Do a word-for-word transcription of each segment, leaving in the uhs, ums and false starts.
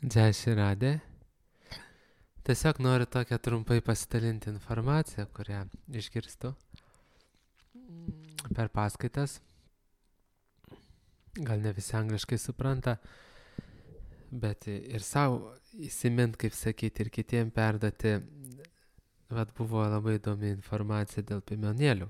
Džai Širadė. Tiesiog noriu tokią trumpai pasidalinti informaciją, kurią išgirstu per paskaitas. Gal ne visi angliškai supranta, bet ir savo įsimint, kaip sakyti, ir kitiem perdati. Vat buvo labai įdomi informacija dėl piemenėlių.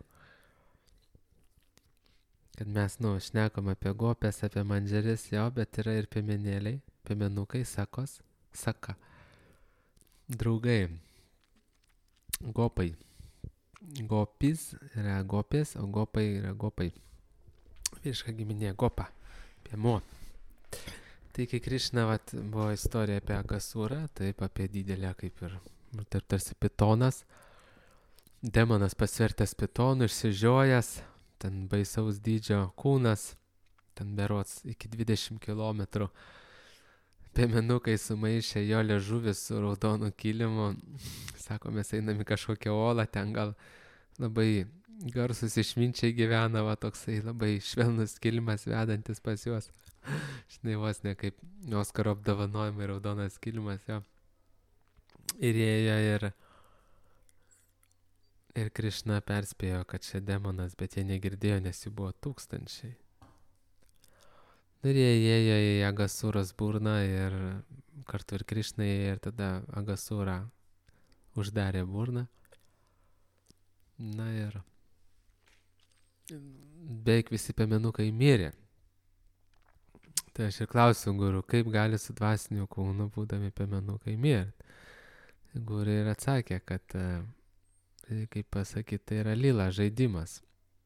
Kad mes, nu, šnekam apie gopės, apie mandžeris, jo, bet yra ir piemenėliai, piemenukai, sakos, saka. Draugai, gopai. Gopis yra gopės, o gopai yra gopai. Vyriška giminė, gopa, piemuo. Tai kai Krišna, vat, buvo istorija apie Agasūrą, taip apie didelę kaip ir, taip tarsi pitonas. Demonas pasvertęs pitonų, išsižiojęs, ten baisaus dydžio kūnas, ten berods iki dvidešimt kilometrų. Piemenukai sumaišė jo liežuvis su raudonu kilimu. Sako, mes einam į kažkokią olą, ten gal labai garsus išminčiai gyvena, va toksai labai švelnus kilimas vedantis pas juos. Žinai, vos ne kaip Oskaro apdovanojimai, raudonas kilimas, jo. Ir ėjo ir, ir Krišna perspėjo, kad čia demonas, bet jie negirdėjo, nes jų buvo tūkstančiai. Ir jie ėjo į Agasūros burną ir kartu ir Krišna ėjo ir tada Agasūrą uždarė burną. Na ir beveik visi piemenukai mirė. Tai aš ir klausiu guru, kaip gali su dvasiniu kūnu būdami piemenukai mirti. Guru ir atsakė, kad, kaip pasakyti, tai yra lila žaidimas.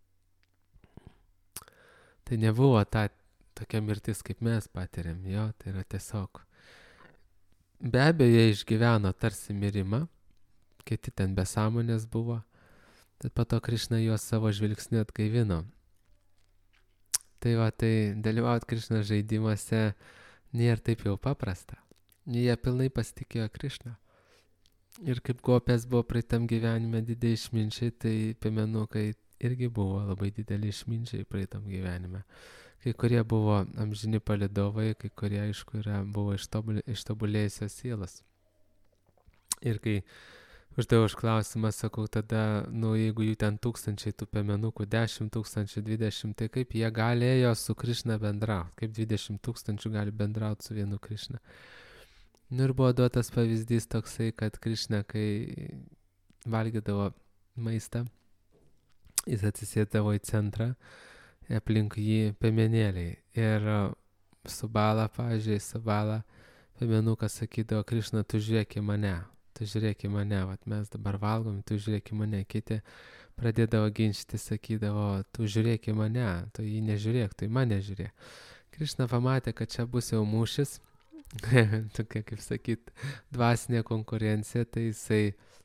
Tai nebuvo ta tokia mirtis, kaip mes patiriam, jo, tai yra tiesiog. Be abejo, jie išgyveno tarsi mirimą, kiti ten be sąmonės buvo, tad po to Krišna juos savo žvilgsniu atgaivino. Tai va, tai dalyvauti Krišna žaidimuose nėra taip jau paprasta. Jie pilnai pasitikėjo Krišna. Ir kaip gopės buvo praeitam gyvenime dideliai išminčiai, tai piemenukai irgi buvo labai dideli išminčiai praeitam gyvenime. Kai kurie buvo amžini palydovai, kai kurie, aišku, yra, buvo ištobulė, ištobulėjusios sielos. Ir kai uždavau už klausimą, sakau, tada, nu, jeigu jų ten tūkstančiai tų piemenukų, dešimt tūkstančių, dvidešimt, tai kaip jie galėjo su Krišna bendrauti, kaip dvidešimt tūkstančių gali bendrauti su vienu Krišna. Nu ir buvo duotas pavyzdys toksai, kad Krišna, kai valgydavo maistą, jis atsisėdavo į centrą, aplink jį piemenėliai. Ir su bala, pavyzdžiui, su bala piemenukas sakydavo, Krišna, tu žiūrėk į mane, tu žiūrėk į mane, vat mes dabar valgom, tu žiūrėk į mane. Kiti pradėdavo ginčyti, sakydavo, tu žiūrėk į mane, tu jį nežiūrėk, tu į mane žiūrėk. Krišna pamatė, kad čia bus jau mūšis, tokia, kaip sakyt, dvasinė konkurencija, tai jisai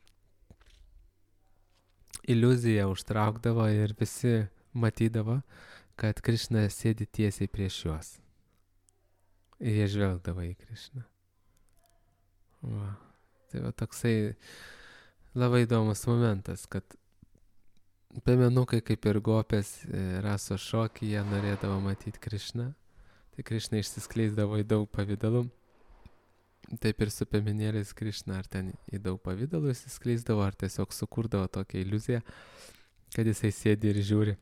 iliuziją užtraukdavo ir visi matydavo, kad Krišna sėdi tiesiai prieš juos. Ir jie žvelgdavo į Krišną. Va. Tai va toksai labai įdomus momentas, kad piemenukai kaip ir gopės raso šokį, jie norėdavo matyti Krišną. Tai Krišna išsiskleisdavo į daug pavydalų. Taip ir su piemenėliais Krišna ar ten į daug pavydalų išsiskleisdavo, ar tiesiog sukurdavo tokią iliuziją, kad jisai sėdi ir žiūri.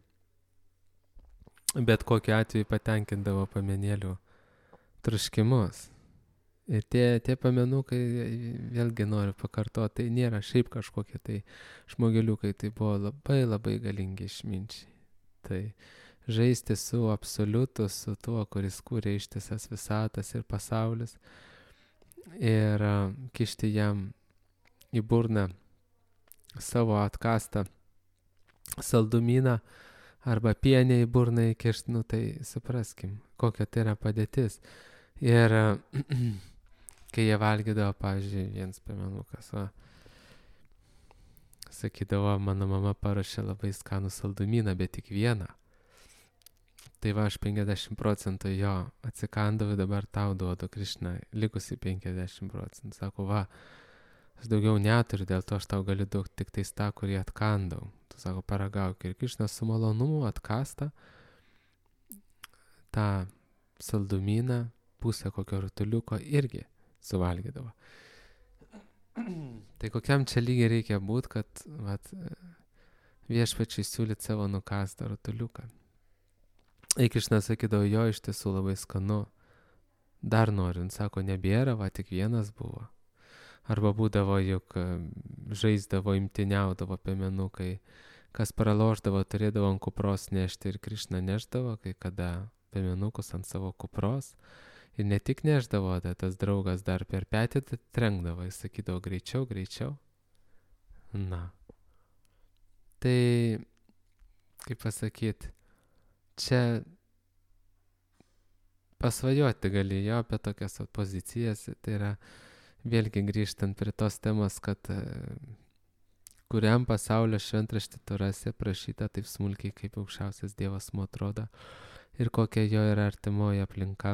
Bet kokiu atveju patenkindavo piemenėlių troškimus. Ir tie, tie piemenukai, vėlgi noriu pakartoti, tai nėra šiaip kažkokie tai žmogeliukai, tai buvo labai labai galingi išminčiai. Tai žaisti su absoliutu, su tuo, kuris kūrė ištisas visatas ir pasaulis, ir uh, kišti jam į burną savo atkastą saldumyną, arba pienę į burną įkišt, nu tai supraskim, kokia tai yra padėtis. Ir kai jie valgydavo, pavyzdžiui, vienas piemenukas, va, sakydavo, mano mama paruošė labai skanų saldumyną, bet tik vieną. Tai va, aš penkiasdešimt procentų jo atsikandau, dabar tau duodu, Krišna, likusi penkiasdešimt procentų. Sako, va, aš daugiau neturiu, dėl to aš tau galiu duoti tik tais tą, kurį atkandau. Tu sako, paragauk. Ir Krišna su malonumu atkasta tą saldumyną, pusę kokio rutuliuko irgi suvalgydavo. Tai kokiam čia lygiai reikia būti, kad vat, viešpačiai siūlyt savo nukastą rutuliuką. Ir Krišna sakydavo, jo iš tiesų labai skanu. Dar norint, sako, nebėra, va tik vienas buvo. Arba būdavo, juk žaisdavo, imtiniaudavo piemenukai, kas pralošdavo, turėdavo ant kupros nešti ir Krišna neždavo, kai kada piemenukus ant savo kupros. Ir ne tik neždavo, tai tas draugas dar per petį trenkdavo, jis sakydavo greičiau, greičiau. Na. Tai, kaip pasakyti, čia pasvajoti gali jo apie tokias pozicijas, tai yra vėlgi grįžtant prie tos temos, kad kuriam pasaulio šventraštį tu rasi aprašyta taip smulkiai, kaip aukščiausias Dievas mu atrodo ir kokia jo yra artimoji aplinka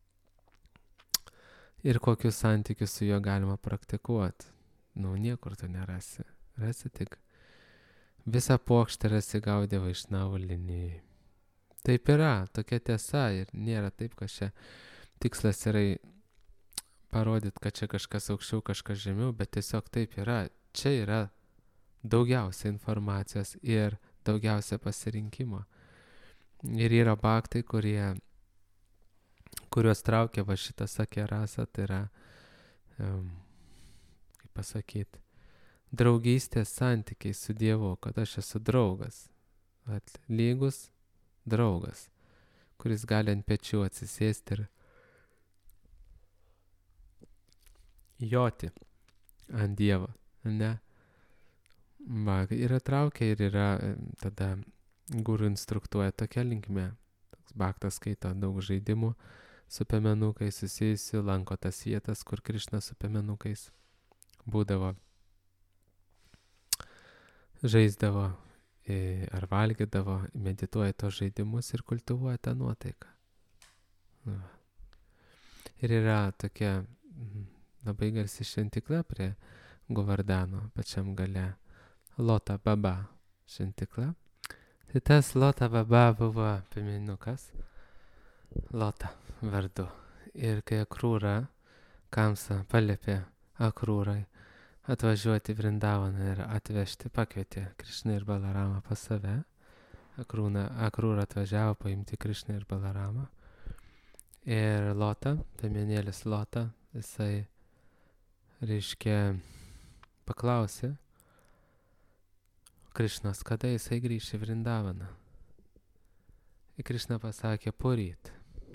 ir kokius santykius su juo galima praktikuoti. Nu, niekur tu nerasi. Rasi tik visą puokštę rasi Gaudiją Vaišnavų linijai. Taip yra, tokia tiesa ir nėra taip, kad čia tikslas yra parodyti, kad čia kažkas aukščiau, kažkas žemiau, bet tiesiog taip yra. Čia yra daugiausia informacijos ir daugiausia pasirinkimo. Ir yra baktai, kurie, kuriuos traukia va šitą sakė rasą, tai yra, um, kaip pasakyti, draugystės santykiai su Dievu, kad aš esu draugas, at, lygus draugas, kuris gali ant pečių atsisėsti ir joti ant Dievo, ne? Va, yra traukia ir yra tada guru instruktuoja tokia linkme. Toks baktas skaito daug žaidimų su piemenukais susijusių, lanko tas vietas, kur Krišna su piemenukais būdavo, žaisdavo ar valgydavo, medituoja tos žaidimus ir kultivuoja tą nuotaiką. Va. Ir yra tokia labai garsi šventikla prie Govardhano pačiam gale, Lota Baba šventikla. Tai tas Lota Baba buvo piemenukas, Lota vardu. Ir kai Akrūra, Kamsa paliepė Akrūrai atvažiuoti Vrindavaną ir atvežti, pakvietė Krišną ir Balaramą pas save. Akrūna, Akrūra atvažiavo paimti Krišną ir Balaramą. Ir Lota, piemenėlis Lota, jisai, reiškia, paklausė Krišnos, kada jisai grįš į Vrindavaną. Ir Krišna pasakė, poryt.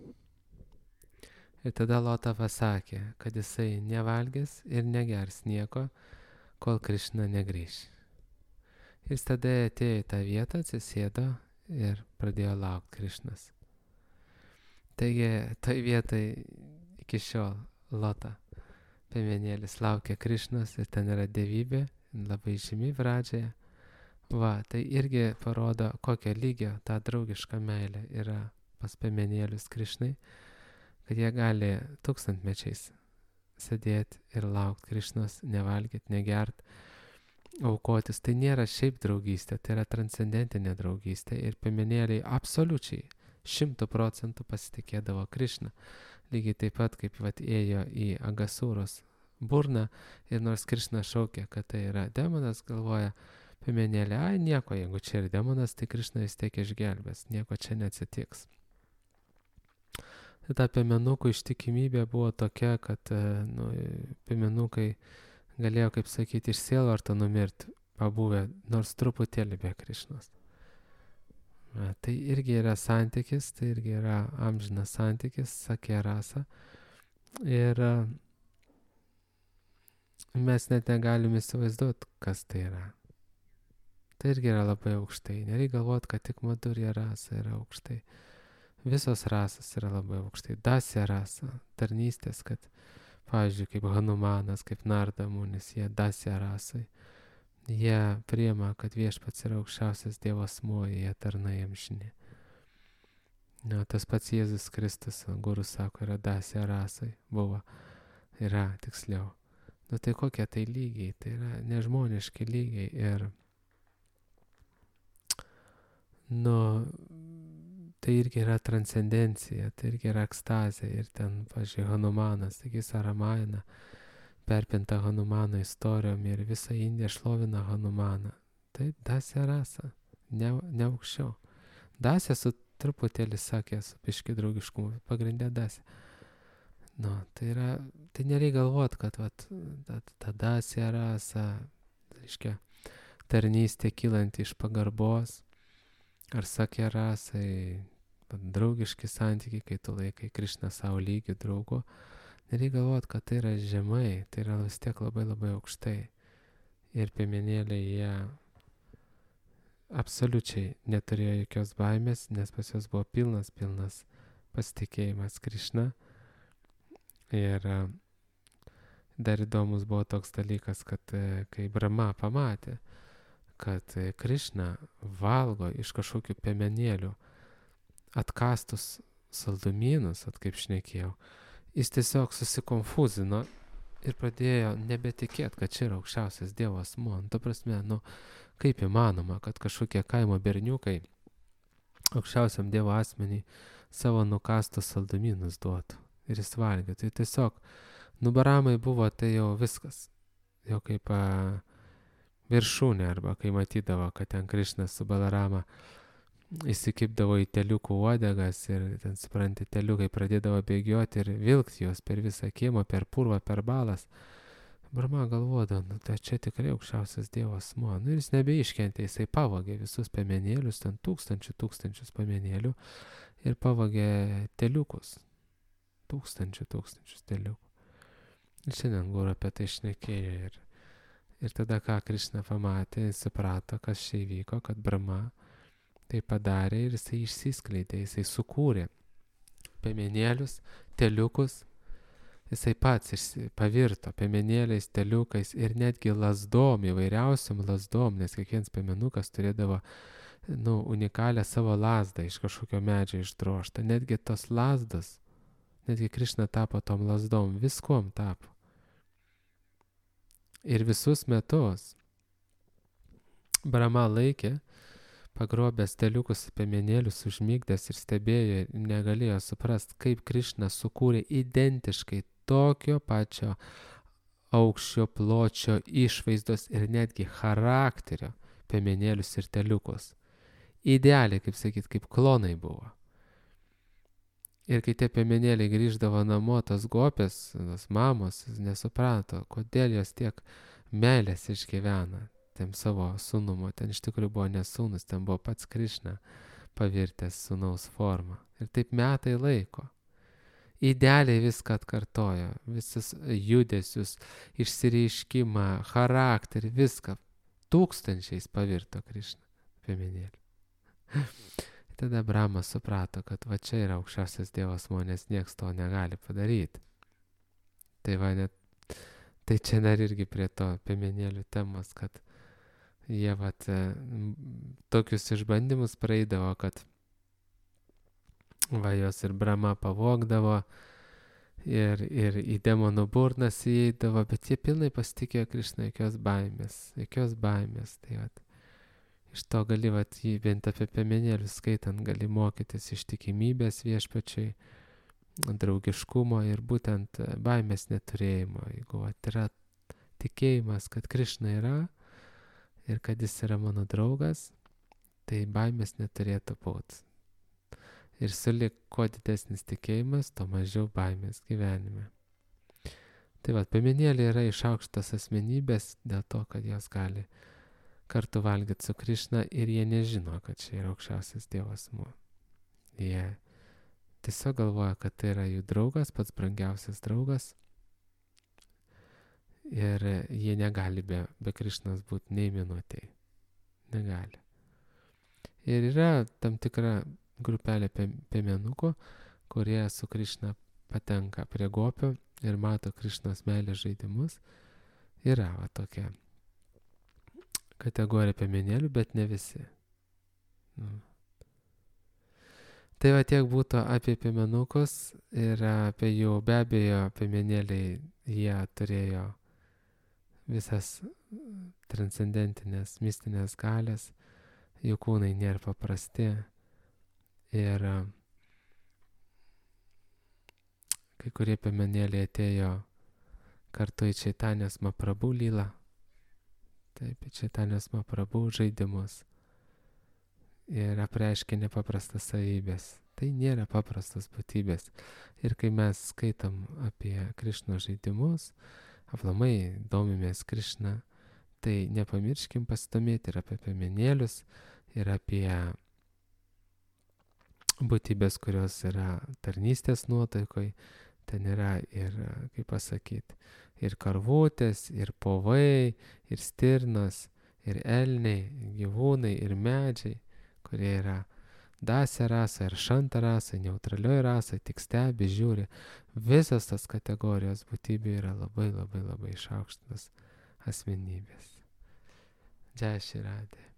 Ir tada Lota pasakė, kad jisai nevalgys ir negers nieko, kol Krišna negrįš. Ir jis tada atėjo į tą vietą, atsisėdo ir pradėjo laukti Krišnas. Taigi, toj vietai iki šiol Lota, piemenėlis, laukia Krišnos ir ten yra dievybė, labai žymi Vradžioje. Va, tai irgi parodo, kokio lygio ta draugiška meilė yra pas piemenėlius Krišnai, kad jie gali tūkstantmečiais sėdėti ir laukti Krišnos, nevalgyti, negert, aukotis. Tai nėra šiaip draugystė, tai yra transcendentinė draugystė ir piemenėliai absoliučiai šimtų procentų pasitikėdavo Krišną. Lygiai taip pat, kaip vat ėjo į Agasūros burną ir nors Krišna šaukė, kad tai yra demonas, galvoja piemenėlė, ai nieko, jeigu čia ir demonas, tai Krišna vis tiek išgelbės, nieko čia neatsitiks. Tai ta piemenukų ištikimybė buvo tokia, kad nu, piemenukai galėjo, kaip sakyti, iš sielvarto numirti, pabuvę nors truputėlį be Krišnos. Tai irgi yra santykis, tai irgi yra amžinas santykis, sakė rasa. Ir mes net negalim įsivaizduoti, kas tai yra. Tai irgi yra labai aukštai. Nereikia galvoti, kad tik Madhurya rasa yra aukštai. Visos rasas yra labai aukštai. Dasya rasa, tarnystės, kad, pavyzdžiui, kaip Hanumanas, kaip Narda Munis, jie Dasya rasai. Jie priima, kad viešpats yra aukščiausias Dievo asmuo, jie tarnai amžini. No, tas pats Jėzus Kristus, guru sako, yra Dasya rasai. Buvo, yra tiksliau. Nu tai kokie tai lygiai, tai yra nežmoniški lygiai ir nu, tai irgi yra transcendencija, tai irgi yra ekstazė. Ir ten, pažiūrėjau, Hanumanas, taigi Saramaina, perpinta Hanumano istorijom ir visa Indija šlovina Hanumaną. Tai dasė rasa, ne, ne aukščiau. Dasė su truputėlį sakė, su piški draugiškumu, pagrindė dasė. Nu, tai yra, tai nereikia galvot, kad vat, ta, ta dasė rasa, reiškia, tarnystė kylanti iš pagarbos, ar sakė rasai, draugiški santykiai, kai tu laikai Krišną savo lygių draugu, nereikia galvot, kad tai yra žemai, tai yra vis tiek labai labai aukštai. Ir piemenėliai jie absoliučiai neturėjo jokios baimės, nes pas juos buvo pilnas, pilnas pasitikėjimas Krišna. Ir dar įdomus buvo toks dalykas, kad kai Brahma pamatė, kad Krišna valgo iš kažkokių piemenėlių atkastus saldumynus, at kaip šnekėjau, jis tiesiog susikonfuzino ir pradėjo nebetikėti, kad čia yra aukščiausias Dievo asmuo. Ta prasme, nu, kaip įmanoma, kad kažkokie kaimo berniukai aukščiausiam Dievo asmenį savo nukastus saldumynus duotų ir jis valgė. Tai tiesiog, nu, Baramai buvo tai jau viskas, jau kaip a, viršūnė, arba kai matydavo, kad ten Krišnas su Balarama įsikibdavo į teliukų uodegas ir ten, supranti, teliukai pradėdavo bėgioti ir vilkti juos per visą kiemą, per purvą, per balas. Brahma galvodavo, nu, tai čia tikrai aukščiausias Dievo asmuo. Nu, ir jis nebeiškentė, jisai pavogė visus piemenėlius, ten tūkstančių tūkstančius piemenėlių ir pavogė teliukus. Tūkstančių tūkstančius teliukų. Ir šiandien Guru apie tai šnekėjo. Ir, ir tada, ką Krišna pamatė, jis suprato, kas čia įvyko, kad Brahma tai padarė ir jisai išsiskleidė, jisai sukūrė piemenėlius, teliukus, jisai pats pavirto piemenėliais, teliukais ir netgi lazdom, įvairiausiam lazdom, nes kiekvienas piemenukas turėdavo, nu, unikalią savo lazdą iš kažkokio medžio išdrožtą. Netgi tos lazdas, netgi Krišna tapo tom lazdom, viskuom tapo. Ir visus metus Brahma laikė, pagrobęs teliukus piemenėlius, užmigdęs ir stebėjo ir negalėjo suprast, kaip Krišna sukūrė identiškai tokio pačio aukščio, pločio, išvaizdos ir netgi charakterio piemenėlius ir teliukus. Idealiai, kaip sakyt, kaip klonai buvo. Ir kai tie piemenėliai grįždavo namo, tos gopės, tos mamos, nesuprato, kodėl jos tiek meilės išgyvena tiem savo sūnumo. Ten iš tikrųjų buvo ne sūnus, ten buvo pats Krišna pavirtęs sūnaus formą. Ir taip metai laiko. Idealiai viską atkartojo, visus judesius, išsireiškimą, charakterį, viską. Tūkstančiais pavirto Krišna piemenėlį. Tada Brahma suprato, kad va čia yra aukščiausias Dievo asmuo, nes nieks to negali padaryti. Tai va net, tai čia dar irgi prie to piemenėlių temos, kad jie vat tokius išbandymus praeidavo, kad va jos ir Brahma pavogdavo ir, ir į demonų burnas įeidavo, bet jie pilnai pasitikėjo Krišna, jokios baimės, jokios baimės. Tai vat, iš to gali, vat, jį bent apie piemenėlius skaitant, gali mokytis ištikimybės viešpačiai, draugiškumo ir būtent baimės neturėjimo. Jeigu vat, yra tikėjimas, kad Krišna yra ir kad jis yra mano draugas, tai baimės neturėtų būti. Ir sulik, kuo didesnis tikėjimas, to mažiau baimės gyvenime. Tai va, piemenėliai yra išaukštas asmenybės dėl to, kad jos gali kartu valgyti su Krišna ir jie nežino, kad čia yra aukščiausias Dievo asmuo. Jie tiesiog galvoja, kad tai yra jų draugas, pats brangiausias draugas. Ir jie negali be, be Krišnos būti nei minutėj. Negali. Ir yra tam tikra grupelė piemenukų, kurie su Krišna patenka prie gopio ir mato Krišnos meilės žaidimus. Yra va tokia kategorija piemenėlių, bet ne visi. Nu. Tai va tiek būtų apie piemenukus ir apie jų, be abejo, piemenėliai, jie turėjo visas transcendentinės, mistinės galės, jų kūnai nėra paprasti Ir a, kai kurie piemenėliai atėjo kartu į Čaitanės Mahaprabhu lylą. Taip, į Čaitanės Mahaprabhu žaidimus. Ir apreiškė nepaprastas savybės. Tai nėra paprastos būtybės. Ir kai mes skaitom apie Krišnos žaidimus, aplamai domimės Krišną, tai nepamirškim pasidomėti ir apie piemenėlius, ir apie būtybės, kurios yra tarnystės nuotaikoj. Ten yra ir, kaip pasakyti, ir karvutės, ir povai, ir stirnos, ir elniai, gyvūnai, ir medžiai, kurie yra dasė rasa ir šanta rasa, neutralioj rasa, tik stebi, žiūri. Visas tas kategorijos būtybių yra labai labai labai išaukštas asmenybės. Džai Šri Radhe.